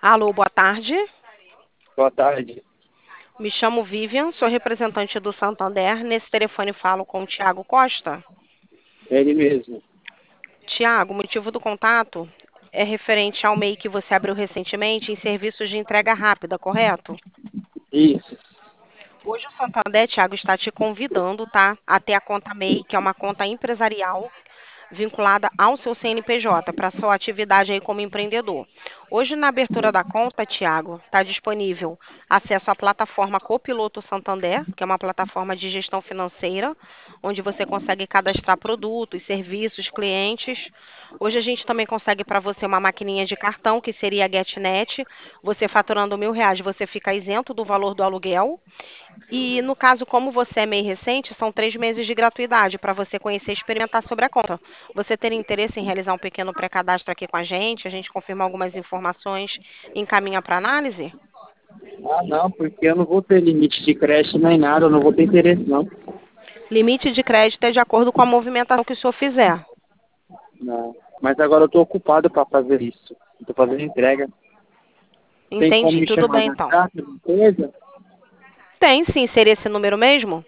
Alô, boa tarde. Boa tarde. Me chamo Vivian, sou representante do Santander. Nesse telefone falo com o Tiago Costa. É ele mesmo. Tiago, o motivo do contato é referente ao MEI que você abriu recentemente em serviços de entrega rápida, correto? Isso. Hoje o Santander, Tiago, está te convidando, tá, a ter a conta MEI, que é uma conta empresarial vinculada ao seu CNPJ, para sua atividade aí como empreendedor. Hoje, na abertura da conta, Tiago, está disponível acesso à plataforma Copiloto Santander, que é uma plataforma de gestão financeira, onde você consegue cadastrar produtos, serviços, clientes. Hoje a gente também consegue para você uma maquininha de cartão, que seria a GetNet. Você faturando R$ 1.000, você fica isento do valor do aluguel. E no caso, como você é MEI recente, são 3 meses de gratuidade para você conhecer e experimentar sobre a conta. Você teria interesse em realizar um pequeno pré-cadastro aqui com a gente confirma algumas informações e encaminha para análise? Ah, não, porque eu não vou ter limite de creche nem nada, eu não vou ter interesse, não. Limite de crédito é de acordo com a movimentação que o senhor fizer. Não. Mas agora eu tô ocupado para fazer isso. Eu tô fazendo entrega. Tem como Entendi, me tudo chamar bem no então. WhatsApp, alguma coisa? Tem sim, seria esse número mesmo?